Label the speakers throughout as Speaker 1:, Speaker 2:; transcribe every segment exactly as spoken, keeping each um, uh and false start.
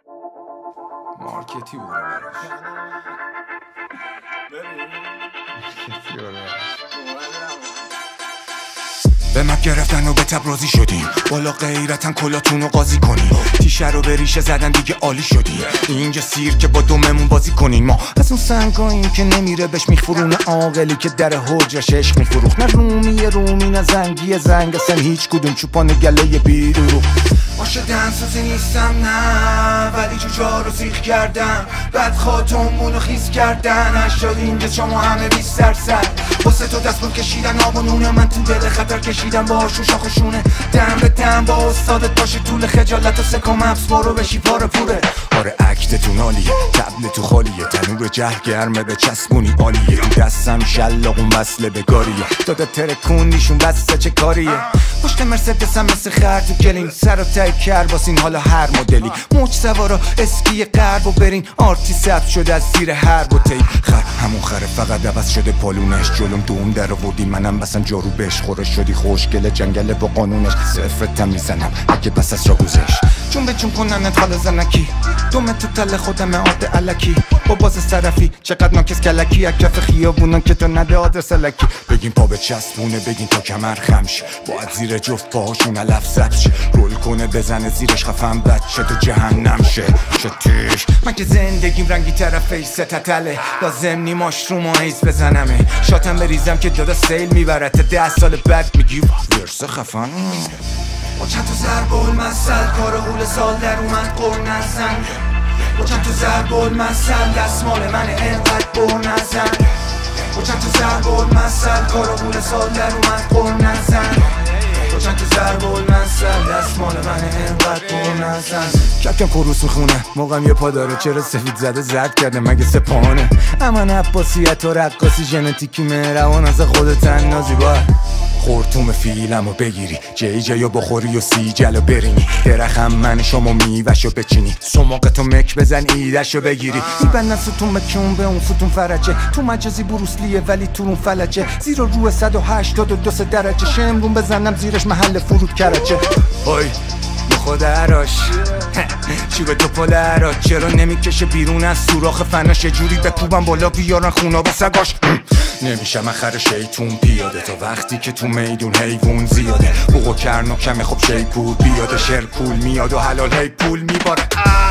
Speaker 1: مارکتی بود به مپ گرفتن و به تبرازی شدیم، بالا غیرتن کلاتون رو قاضی کنیم، تیشه رو به ریشه زدن دیگه عالی شدیم، اینجا سیر که با دوممون بازی کنیم. ما از اون سنگاییم که نمیره بهش میخورونه عاقلی که در حجرش عشق میفروخت، نه رومی رومی نه زنگی زنگ، اصلا هیچ کدوم چوپان گله بیرو. باشه دنسازی نیستم نه، ولی جوجا رو سیخ کردم، بعد خاتمونو خیز کردن، اشتاد اینجا شما همه بیست درصد واسه تو دست بود کشیدن آب و نونه، من تو دل خطر کشیدم با آشو شاخشونه، دم به دم با استادت باشه طول خجالت و سکم افس برو بشی پاره پوره. آره اکتتون عالیه، تبل تو خالیه، تنور جه گرمه به چسبونی عالیه، تو دستم شلاقون وصله به گاریه، داده ترکوندیشون بسته چه کاریه، پشت مرسدسم مثل خر تو گلین، سر و تای کر باسین حالا هر مدلی، موج سوارا اسکی غرب و برین، آرتی ثبت شده از زیر هر بوتی، خر همون خره فقط عوض شده پالونش، جلوم دوم در آوردی منم بسن جارو بهش خورش شدی، خوشگله جنگل با قانونش، صفرتم میزنم اگه بس از را گذشت، چون به چون کنن انتخال زنکی، دومه تو تل خودم عاد علکی، با باز طرفی چقدر ناکس کلکی، از کف خیابونان که تو نده آدرس لکی، بگین پا به چسبونه بگین تا کمر خمش، باید زیر جفت پاهاشون علف زبش، رول کنه بزنه زیرش خفن بچه تو جهنم شه شتیش. من که زندگیم رنگی طرفش ستتله، لازم نی ماشروم و حیز بزنمه، شاتم بریزم که دادا سیل میبرد تا ده سال بعد میگی ورسه خفن. با چند تا ضرب المثل کار غول سال در اومد قر نزن، با چند تا ضرب المثل دستمال من انقدر بر نزن، با چند تا ضرب المثل کار غول سال در اومد قر نزن، با چند تا ضرب المثل دستمال من انقدر بر نزن. ککم خروس میخونه موقعم یه پا داره، چرا سفید زده زرد کرده مگه سپانه، اما عباسیت و رقاصی ژنتیکی مهربان از خودت نازی باید خورتوم فیلمو بگیری، جی جی و بخوری و سی جلو برینی، درخم من شما میوشو بچینی، سماقتو مک بزن ایدشو بگیری، میبندن ستون مکون به اون ستون فرجه، تو مجازی بروسلیه ولی تو اون فلجه، زیر رو صد و هشتاد و دو درجه، شمرون بزنم زیرش محل فرود کرجه. وای خود عراش چی به تو پل عراش، چرا نمیکشه بیرون از سوراخ فناش، جوری بکوبم بالا بیارن خونا به سگاش، نمیشه من خر شیطون پیاده تا وقتی که تو میدون حیوون زیاده، بوق و کرن و کمه خب شیپور بیاده، شرپول میاد و حلال هی پول میباره،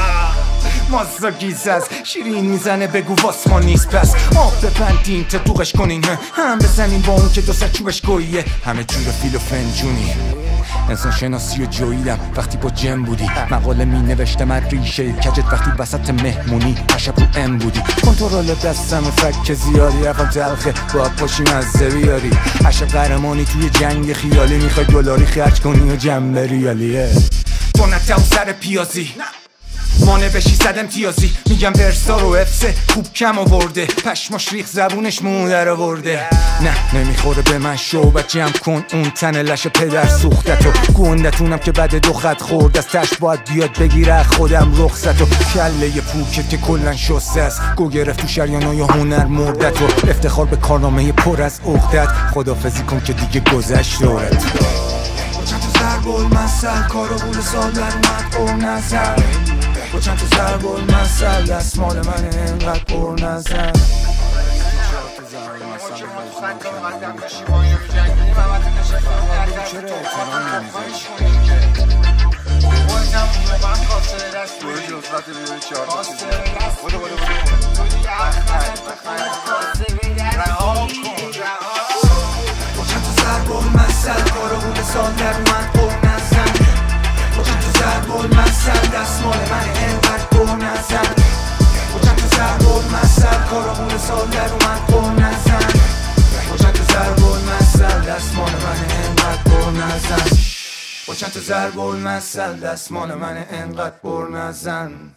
Speaker 1: مازا گیز از شیرین میزنه بگو واسما نیست پس، آب بپندین تا دوغش کنین، هم بزنین با اون که دو سر چوبش گوییه، همه جور فیل و فنجونی، انسان شناسی و جویدم وقتی با جم بودی، مقاله می نوشتم از ریشه کجت وقتی وسط مهمونی عشب رو ام بودی، کنترل دستم فک زیادی رفم تلخه باید پاشی مزه بیاری، عشب قهرمانی توی جنگ خیالی، میخوای دلاری خرج کنی و جمع ریالیه، تو نتاو سر پیازی مانه بشی صد امتیازی، میگم ورسا رو افسه خوب کم آورده، پشماش ریخ زبونش مو در آورده، نه نمیخوره به من شو بچم کن اون تن لش پدر سوختتو، گوندتونم که بعد دو خط خورد از تش باید بیاد بگیره خودم رخصتو، کله پوکت که کلن شسته است، گو گرفت تو شریانای هنر مردتو، افتخار به کارنامه پر از عقدت، خدافزی کن که دیگه گذشت دورت. چند تا ضرب المثل کار غول سال در اومد قر نزن، با چند تا ضرب المثل دستمال من انقدر پر نزن. ضرب المثل کار غول سال در اومد قر نزن، با چند تا ضرب المثل دستمال من انقدر پر نزن، با چند تا ضرب المثل کار غول سال در اومد قر نزن، با چند تا ضرب المثل دستمال من انقدر پر نزن، با چند تا ضرب المثل دستمال من انقدر پر نزن.